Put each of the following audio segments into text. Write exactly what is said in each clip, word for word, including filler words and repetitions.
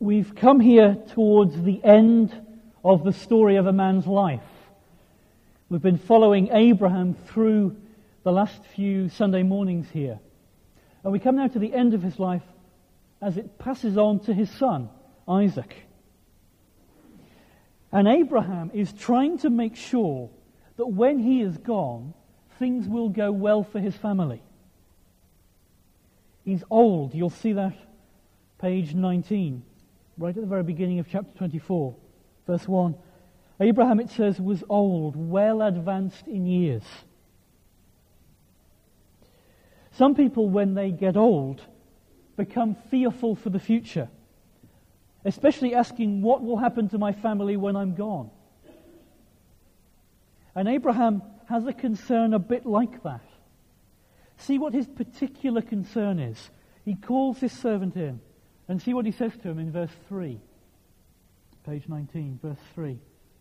we've come here towards the end of the story of a man's life. We've been following Abraham through the last few Sunday mornings here. And we come now to the end of his life as it passes on to his son, Isaac. And Abraham is trying to make sure that when he is gone, things will go well for his family. He's old. You'll see that page nineteen, right at the very beginning of chapter twenty-four, verse one. Abraham, it says, was old, well advanced in years. Some people, when they get old, become fearful for the future, especially asking, what will happen to my family when I'm gone? And Abraham has a concern a bit like that. See what his particular concern is. He calls his servant in, and see what he says to him in verse three. Page nineteen, verse three.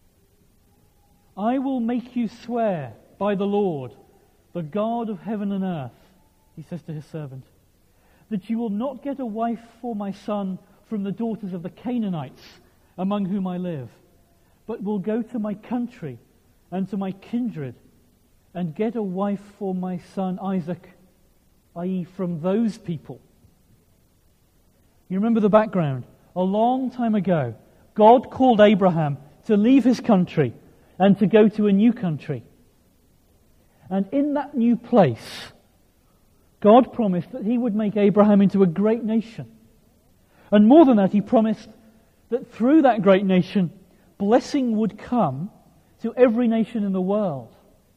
I will make you swear by the Lord, the God of heaven and earth, he says to his servant, that you will not get a wife for my son from the daughters of the Canaanites among whom I live, but will go to my country and to my kindred and get a wife for my son Isaac, that is from those people. You remember the background. A long time ago, God called Abraham to leave his country and to go to a new country. And in that new place, God promised that he would make Abraham into a great nation. And more than that, he promised that through that great nation, blessing would come to every nation in the world.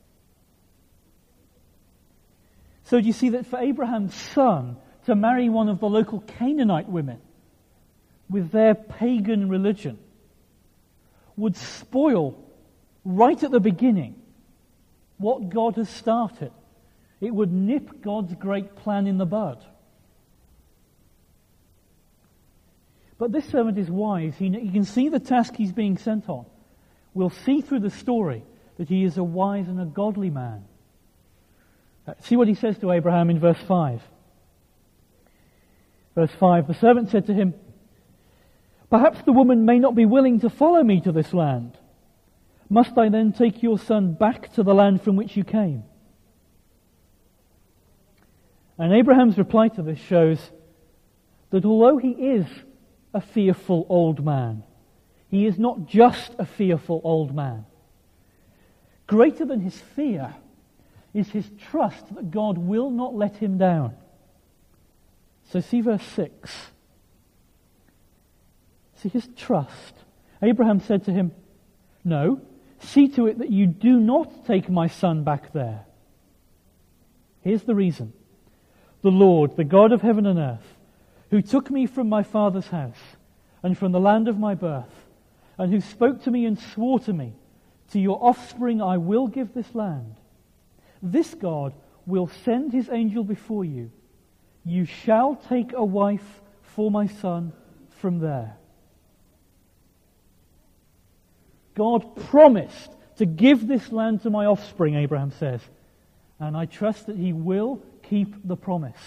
So do you see that for Abraham's son to marry one of the local Canaanite women with their pagan religion would spoil right at the beginning what God has started. It would nip God's great plan in the bud. But this servant is wise. He, he can see the task he's being sent on. We'll see through the story that he is a wise and a godly man. Uh, see what he says to Abraham in verse five. Verse five, the servant said to him, perhaps the woman may not be willing to follow me to this land. Must I then take your son back to the land from which you came? And Abraham's reply to this shows that although he is a fearful old man, he is not just a fearful old man. Greater than his fear is his trust that God will not let him down. So see verse six. See his trust. Abraham said to him, no, see to it that you do not take my son back there. Here's the reason. The Lord, the God of heaven and earth, who took me from my father's house and from the land of my birth, and who spoke to me and swore to me, to your offspring I will give this land. This God will send his angel before you. You shall take a wife for my son from there. God promised to give this land to my offspring, Abraham says, and I trust that he will keep the promise.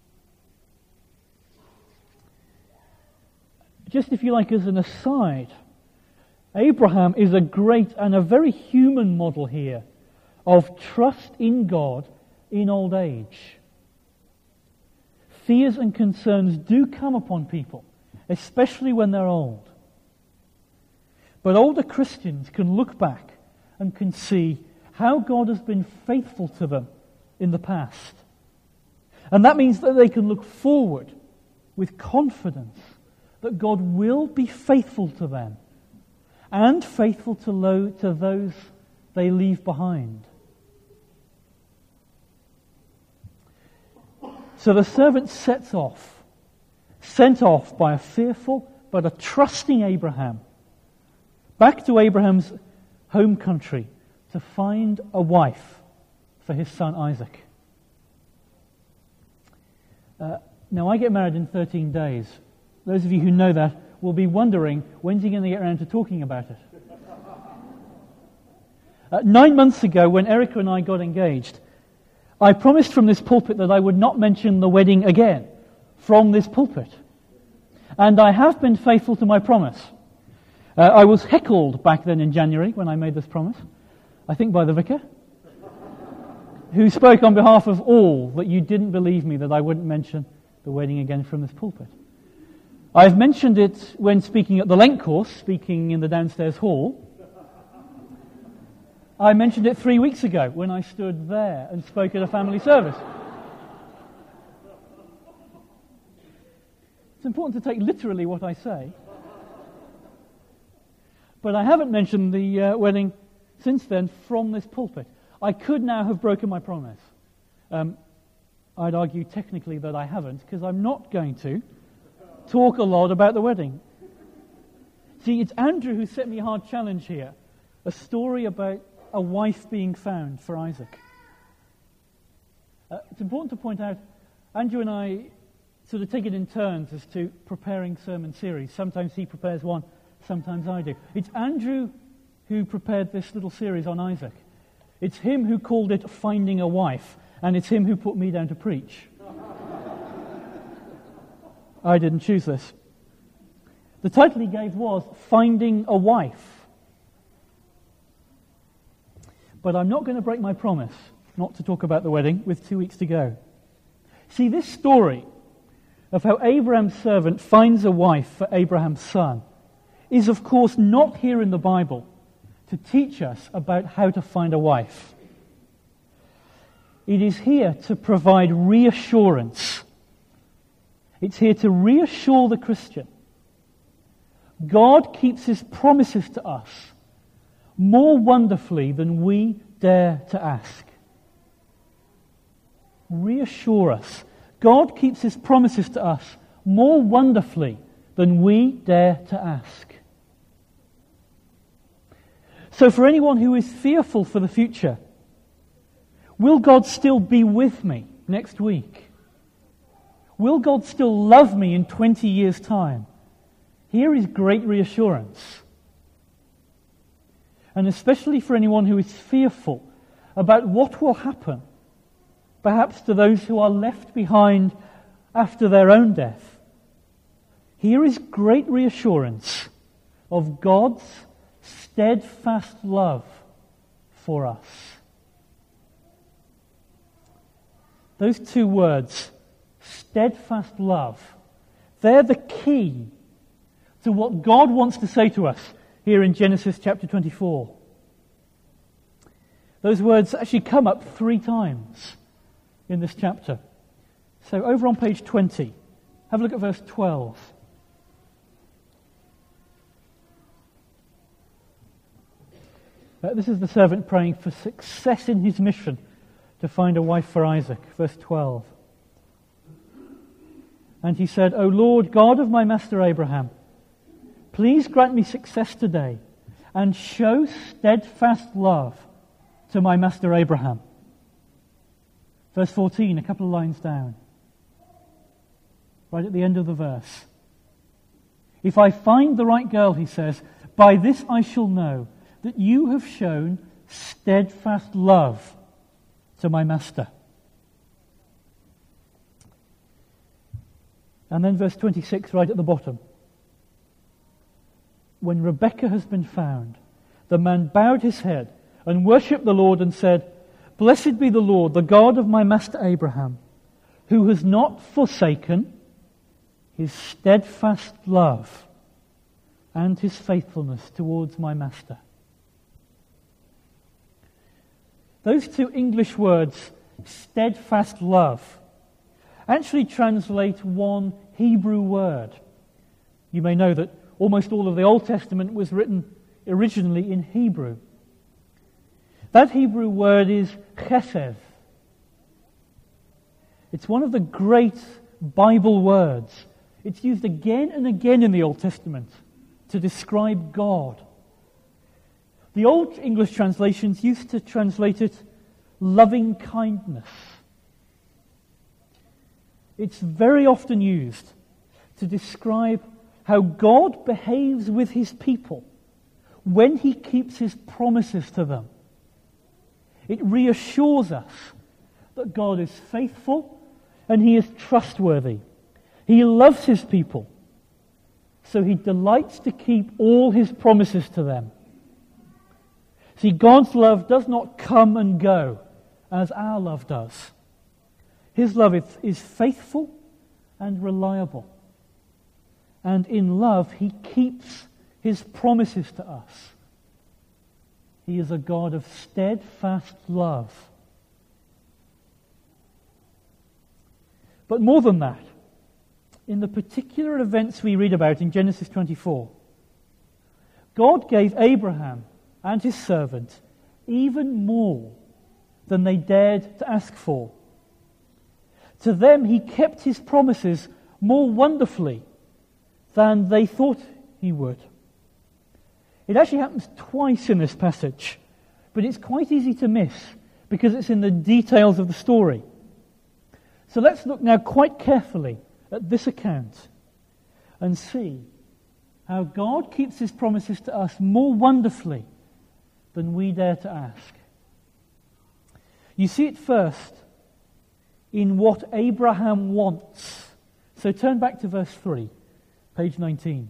Just if you like, as an aside, Abraham is a great and a very human model here of trust in God in old age. Fears and concerns do come upon people, especially when they're old. But older Christians can look back and can see how God has been faithful to them in the past. And that means that they can look forward with confidence that God will be faithful to them and faithful to, lo- to those they leave behind. So the servant sets off, sent off by a fearful but a trusting Abraham, back to Abraham's home country to find a wife for his son Isaac. Uh, now, I get married in thirteen days. Those of you who know that will be wondering, when's he going to get around to talking about it? Uh, nine months ago, when Erica and I got engaged, I promised from this pulpit that I would not mention the wedding again from this pulpit. And I have been faithful to my promise. Uh, I was heckled back then in January when I made this promise, I think by the vicar, who spoke on behalf of all that you didn't believe me that I wouldn't mention the wedding again from this pulpit. I've mentioned it when speaking at the Lent course, speaking in the downstairs hall. I mentioned it three weeks ago when I stood there and spoke at a family service. It's important to take literally what I say. But I haven't mentioned the uh, wedding since then from this pulpit. I could now have broken my promise. Um, I'd argue technically that I haven't, because I'm not going to talk a lot about the wedding. See, it's Andrew who set me a hard challenge here. A story about a wife being found for Isaac. Uh, it's important to point out, Andrew and I sort of take it in turns as to preparing sermon series. Sometimes he prepares one, sometimes I do. It's Andrew who prepared this little series on Isaac. It's him who called it Finding a Wife, and it's him who put me down to preach. I didn't choose this. The title he gave was Finding a Wife. But I'm not going to break my promise not to talk about the wedding with two weeks to go. See, this story of how Abraham's servant finds a wife for Abraham's son is, of course, not here in the Bible to teach us about how to find a wife. It is here to provide reassurance. It's here to reassure the Christian. God keeps his promises to us more wonderfully than we dare to ask. Reassure us. God keeps his promises to us more wonderfully than we dare to ask. So for anyone who is fearful for the future, will God still be with me next week? Will God still love me in twenty years' time? Here is great reassurance. And especially for anyone who is fearful about what will happen, perhaps to those who are left behind after their own death, here is great reassurance of God's steadfast love for us. Those two words, steadfast love, they're the key to what God wants to say to us here in Genesis chapter twenty-four. Those words actually come up three times in this chapter. So over on page twenty, have a look at verse twelve. Uh, this is the servant praying for success in his mission to find a wife for Isaac. Verse twelve. And he said, O Lord, God of my master Abraham, please grant me success today and show steadfast love to my master Abraham. Verse fourteen, a couple of lines down. Right at the end of the verse. If I find the right girl, he says, by this I shall know that you have shown steadfast love to my master. And then verse twenty-six, right at the bottom. When Rebekah has been found, the man bowed his head and worshipped the Lord and said, Blessed be the Lord, the God of my master Abraham, who has not forsaken his steadfast love and his faithfulness towards my master. Those two English words, steadfast love, actually translate one Hebrew word. You may know that almost all of the Old Testament was written originally in Hebrew. That Hebrew word is chesed. It's one of the great Bible words. It's used again and again in the Old Testament to describe God. The Old English translations used to translate it loving kindness. It's very often used to describe how God behaves with his people when he keeps his promises to them. It reassures us that God is faithful and he is trustworthy. He loves his people so he delights to keep all his promises to them. See, God's love does not come and go as our love does. His love is, is faithful and reliable. And in love, he keeps his promises to us. He is a God of steadfast love. But more than that, in the particular events we read about in Genesis twenty-four, God gave Abraham and his servant even more than they dared to ask for. To them, he kept his promises more wonderfully than they thought he would. It actually happens twice in this passage, but it's quite easy to miss because it's in the details of the story. So let's look now quite carefully at this account and see how God keeps his promises to us more wonderfully than we dare to ask. You see it first in what Abraham wants. So turn back to verse three, page nineteen.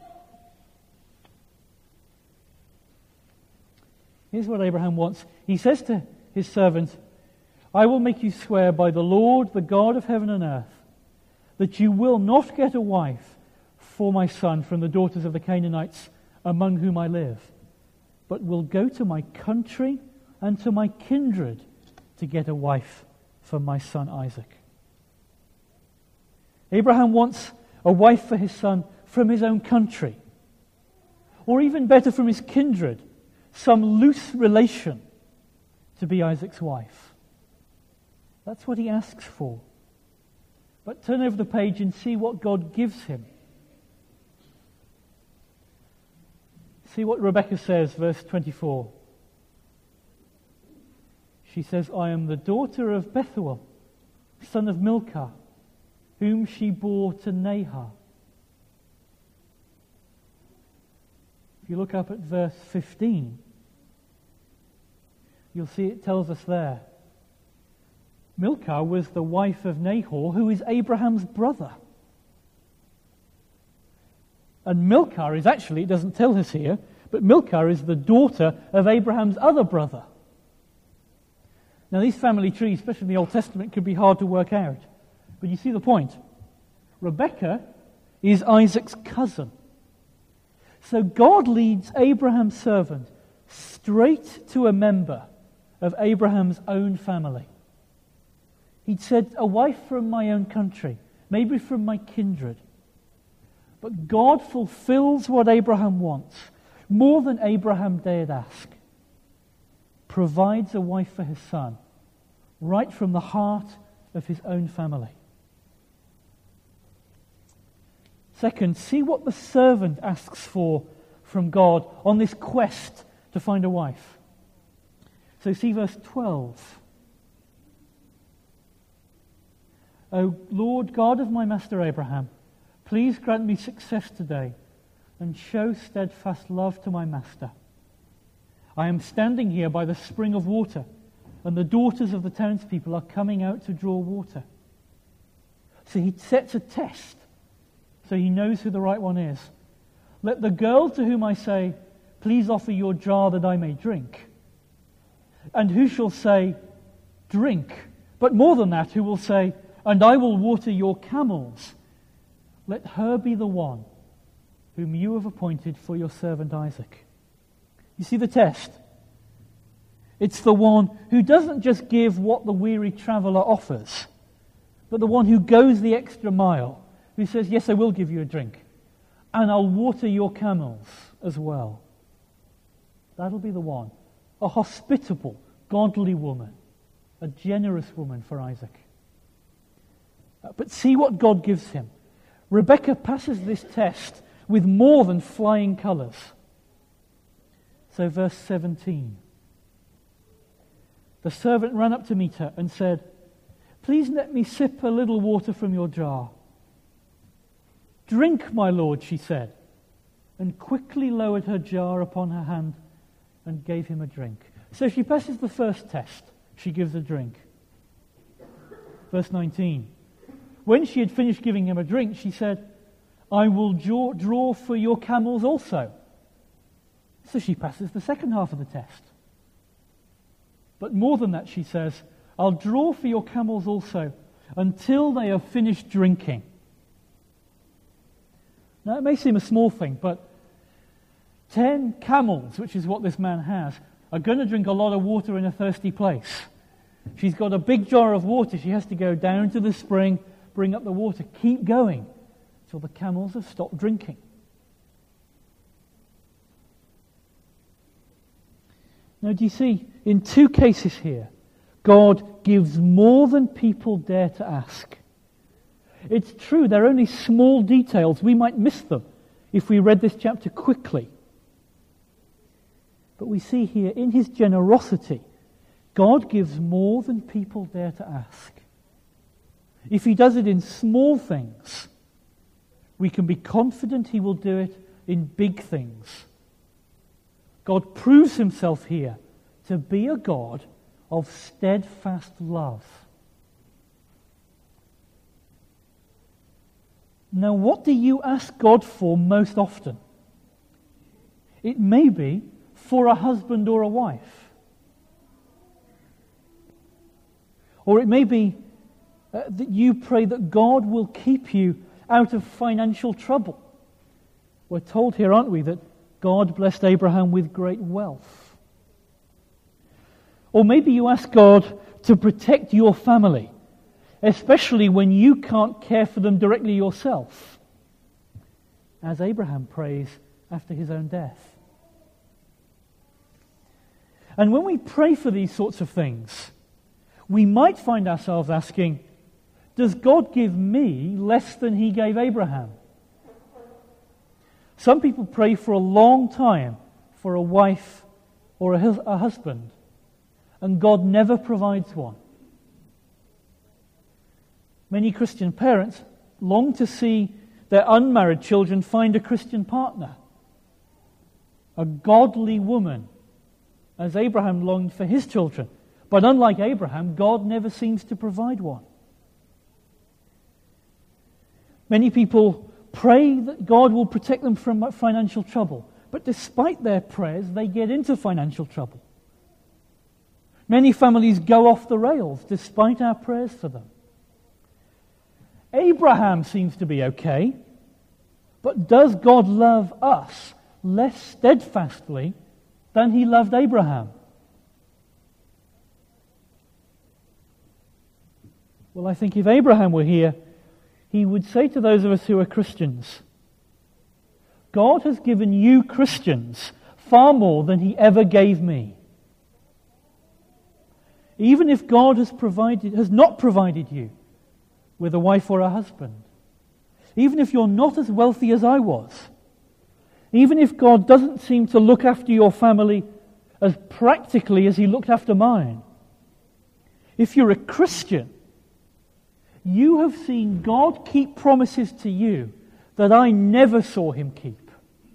Here's what Abraham wants. He says to his servant, I will make you swear by the Lord, the God of heaven and earth, that you will not get a wife for my son from the daughters of the Canaanites among whom I live, but will go to my country and to my kindred to get a wife for my son Isaac. Abraham wants a wife for his son from his own country, or even better, from his kindred, some loose relation to be Isaac's wife. That's what he asks for. But turn over the page and see what God gives him. See what Rebekah says, verse twenty-four. She says, I am the daughter of Bethuel, son of Milcah, whom she bore to Nahor. If you look up at verse fifteen, you'll see it tells us there. Milcah was the wife of Nahor, who is Abraham's brother. And Milcah is actually, it doesn't tell us here, but Milcah is the daughter of Abraham's other brother. Now these family trees, especially in the Old Testament, can be hard to work out. But you see the point. Rebekah is Isaac's cousin. So God leads Abraham's servant straight to a member of Abraham's own family. He'd said, a wife from my own country, maybe from my kindred. But God fulfills what Abraham wants, more than Abraham dared ask. Provides a wife for his son, right from the heart of his own family. Second, see what the servant asks for from God on this quest to find a wife. So see verse twelve. O Lord God of my master Abraham, please grant me success today and show steadfast love to my master. I am standing here by the spring of water, and the daughters of the townspeople are coming out to draw water. So he sets a test, so he knows who the right one is. Let the girl to whom I say, please offer your jar that I may drink. And who shall say, drink? But more than that, who will say, and I will water your camels. Let her be the one whom you have appointed for your servant Isaac. You see the test? It's the one who doesn't just give what the weary traveller offers, but the one who goes the extra mile, who says, yes, I will give you a drink, and I'll water your camels as well. That'll be the one. A hospitable, godly woman, a generous woman for Isaac. But see what God gives him. Rebekah passes this test with more than flying colours. So verse seventeen. The servant ran up to meet her and said, please let me sip a little water from your jar. Drink, my lord, she said, and quickly lowered her jar upon her hand and gave him a drink. So she passes the first test. She gives a drink. Verse nineteen. When she had finished giving him a drink, she said, I will draw, draw for your camels also. So she passes the second half of the test. But more than that, she says, I'll draw for your camels also until they have finished drinking. Now, it may seem a small thing, but ten camels, which is what this man has, are going to drink a lot of water in a thirsty place. She's got a big jar of water. She has to go down to the spring, bring up the water, keep going till the camels have stopped drinking. Now, do you see, in two cases here, God gives more than people dare to ask. It's true, they're only small details. We might miss them if we read this chapter quickly. But we see here, in his generosity, God gives more than people dare to ask. If he does it in small things, we can be confident he will do it in big things. God proves himself here to be a God of steadfast love. Now, what do you ask God for most often? It may be for a husband or a wife. Or it may be uh, that you pray that God will keep you out of financial trouble. We're told here, aren't we, that God blessed Abraham with great wealth. Or maybe you ask God to protect your family, especially when you can't care for them directly yourself, as Abraham prays after his own death. And when we pray for these sorts of things, we might find ourselves asking, does God give me less than he gave Abraham? Some people pray for a long time for a wife or a, hus- a husband, and God never provides one. Many Christian parents long to see their unmarried children find a Christian partner, a godly woman, as Abraham longed for his children. But unlike Abraham, God never seems to provide one. Many people pray that God will protect them from financial trouble, but despite their prayers, they get into financial trouble. Many families go off the rails despite our prayers for them. Abraham seems to be okay, but does God love us less steadfastly than he loved Abraham? Well, I think if Abraham were here, he would say to those of us who are Christians, God has given you Christians far more than he ever gave me. Even if God has provided, has not provided you with a wife or a husband, even if you're not as wealthy as I was, even if God doesn't seem to look after your family as practically as he looked after mine, if you're a Christian, you have seen God keep promises to you that I never saw him keep.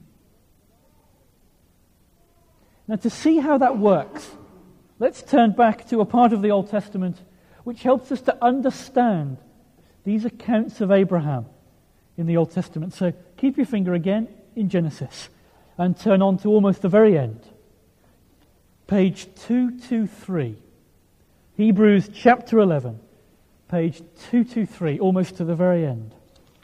Now, to see how that works, let's turn back to a part of the Old Testament which helps us to understand these accounts of Abraham in the Old Testament. So keep your finger again in Genesis and turn on to almost the very end. Page two twenty-three. Hebrews chapter eleven. Page two twenty-three, almost to the very end.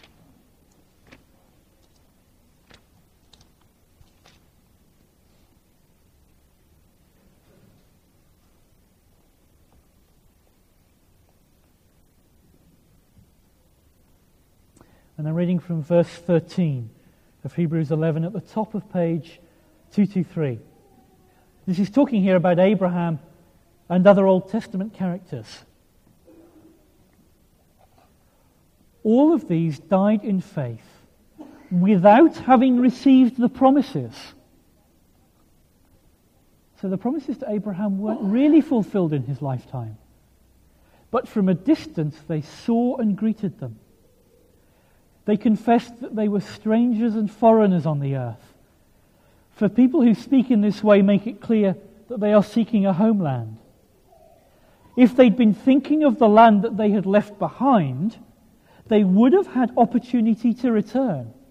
And I'm reading from verse thirteen of Hebrews eleven at the top of page two twenty-three. This is talking here about Abraham and other Old Testament characters. All of these died in faith without having received the promises. So the promises to Abraham weren't really fulfilled in his lifetime. But from a distance they saw and greeted them. They confessed that they were strangers and foreigners on the earth. For people who speak in this way make it clear that they are seeking a homeland. If they'd been thinking of the land that they had left behind, they would have had opportunity to return.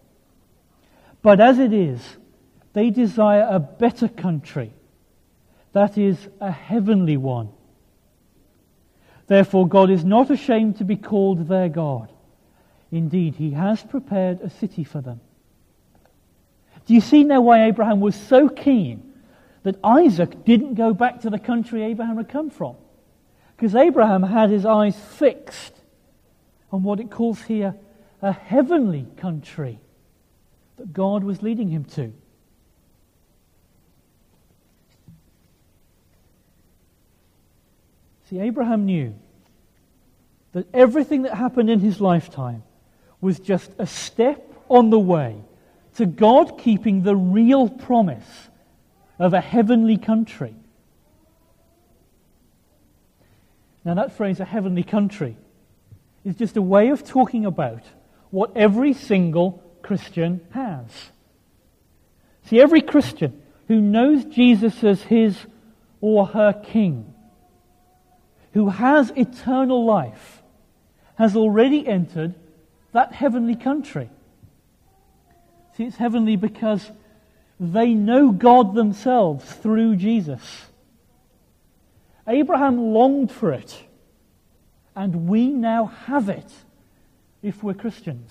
But as it is, they desire a better country, that is, a heavenly one. Therefore, God is not ashamed to be called their God. Indeed, he has prepared a city for them. Do you see now why Abraham was so keen that Isaac didn't go back to the country Abraham had come from? Because Abraham had his eyes fixed on what it calls here a heavenly country that God was leading him to. See, Abraham knew that everything that happened in his lifetime was just a step on the way to God keeping the real promise of a heavenly country. Now that phrase, a heavenly country, is just a way of talking about what every single Christian has. See, every Christian who knows Jesus as his or her King, who has eternal life, has already entered that heavenly country. See, it's heavenly because they know God themselves through Jesus. Abraham longed for it, and we now have it if we're Christians.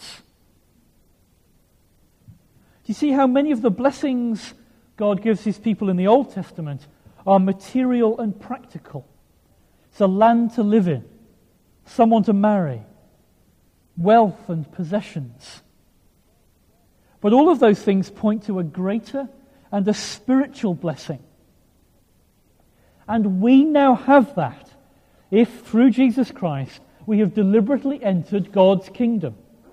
Do you see how many of the blessings God gives his people in the Old Testament are material and practical? It's a land to live in, someone to marry, wealth and possessions. But all of those things point to a greater and a spiritual blessing. And we now have that if, through Jesus Christ, we have deliberately entered God's kingdom.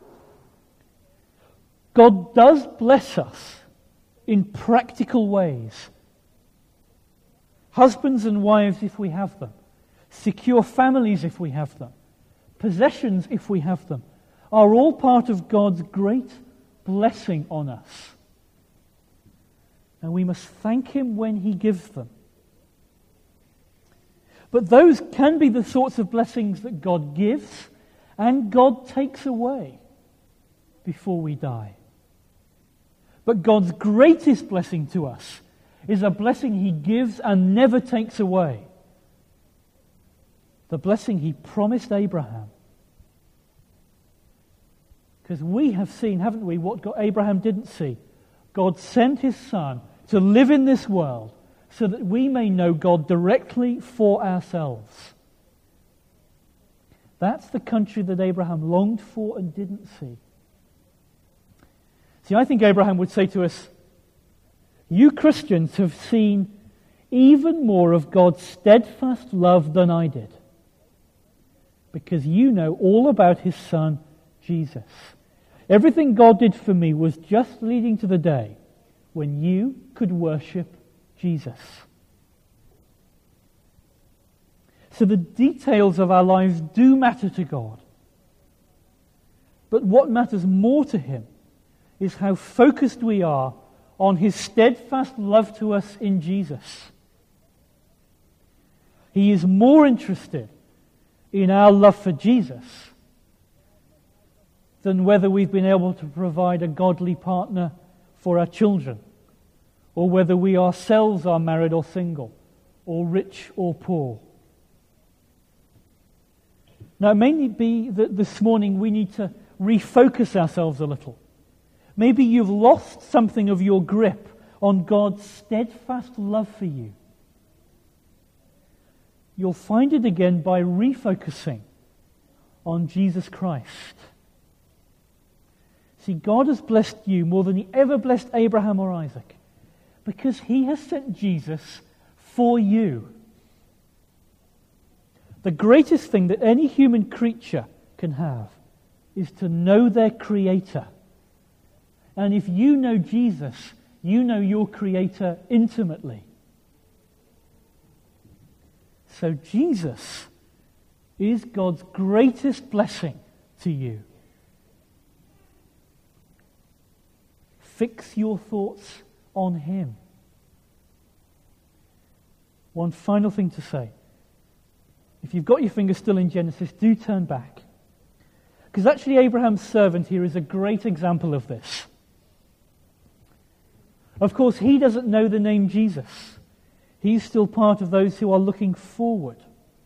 God does bless us in practical ways. Husbands and wives if we have them. Secure families if we have them. Possessions if we have them. Are all part of God's great blessing on us. And we must thank him when he gives them. But those can be the sorts of blessings that God gives and God takes away before we die. But God's greatest blessing to us is a blessing he gives and never takes away. The blessing he promised Abraham. Because we have seen, haven't we, what God, Abraham didn't see. God sent his son to live in this world so that we may know God directly for ourselves. That's the country that Abraham longed for and didn't see. See, I think Abraham would say to us, you Christians have seen even more of God's steadfast love than I did. Because you know all about his son, Jesus. Everything God did for me was just leading to the day when you could worship Jesus. So the details of our lives do matter to God. But what matters more to him is how focused we are on his steadfast love to us in Jesus. He is more interested in our love for Jesus than whether we've been able to provide a godly partner for our children, or whether we ourselves are married or single, or rich or poor. Now, it may be that this morning we need to refocus ourselves a little. Maybe you've lost something of your grip on God's steadfast love for you. You'll find it again by refocusing on Jesus Christ. See, God has blessed you more than he ever blessed Abraham or Isaac because he has sent Jesus for you. The greatest thing that any human creature can have is to know their Creator. And if you know Jesus, you know your Creator intimately. So Jesus is God's greatest blessing to you. Fix your thoughts on him. One final thing to say. If you've got your finger still in Genesis, do turn back. Because actually Abraham's servant here is a great example of this. Of course, he doesn't know the name Jesus. He's still part of those who are looking forward.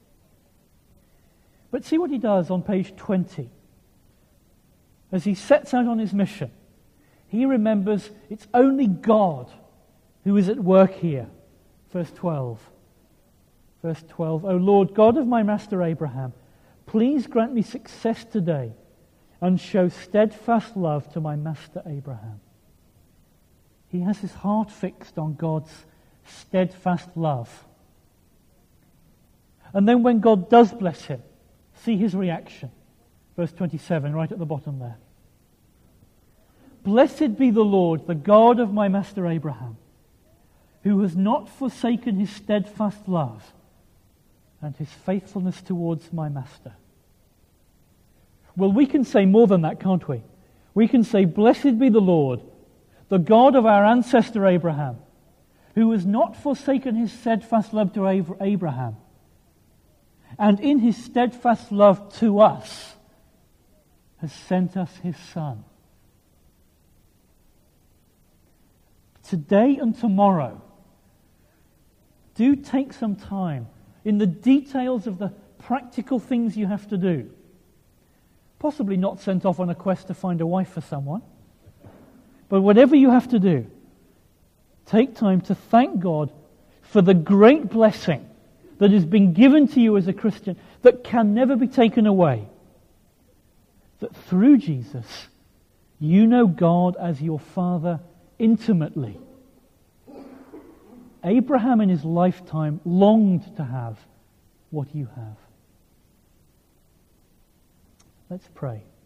But see what he does on page twenty. As he sets out on his mission, he remembers it's only God who is at work here. Verse twelve. Verse twelve, O Lord, God of my master Abraham, please grant me success today and show steadfast love to my master Abraham. He has his heart fixed on God's steadfast love. And then when God does bless him, see his reaction. Verse twenty-seven, right at the bottom there. Blessed be the Lord, the God of my master Abraham, who has not forsaken his steadfast love and his faithfulness towards my master. Well, we can say more than that, can't we? We can say, blessed be the Lord, the God of our ancestor Abraham, who has not forsaken his steadfast love to Abraham, and in his steadfast love to us has sent us his Son. Today and tomorrow, do take some time in the details of the practical things you have to do. Possibly not sent off on a quest to find a wife for someone. But whatever you have to do, take time to thank God for the great blessing that has been given to you as a Christian that can never be taken away. That through Jesus, you know God as your Father intimately. Abraham in his lifetime longed to have what you have. Let's pray.